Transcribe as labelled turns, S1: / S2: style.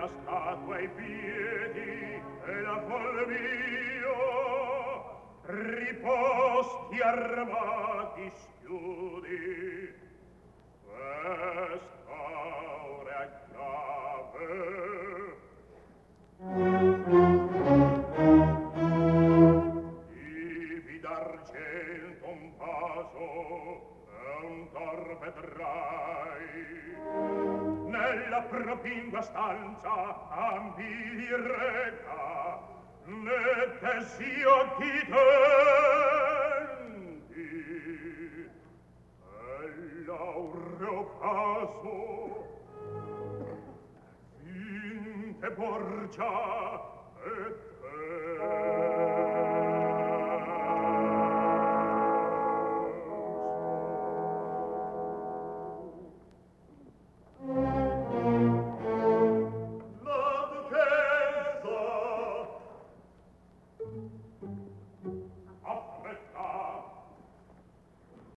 S1: la statua ai piedi e la folmio riposti armati schiudi questa aurea chiave ivi d'argento un vaso e un cor vedrai nella propingua stanza ambi reca ne desio ti tenti e l'aureo caso vinte borgia e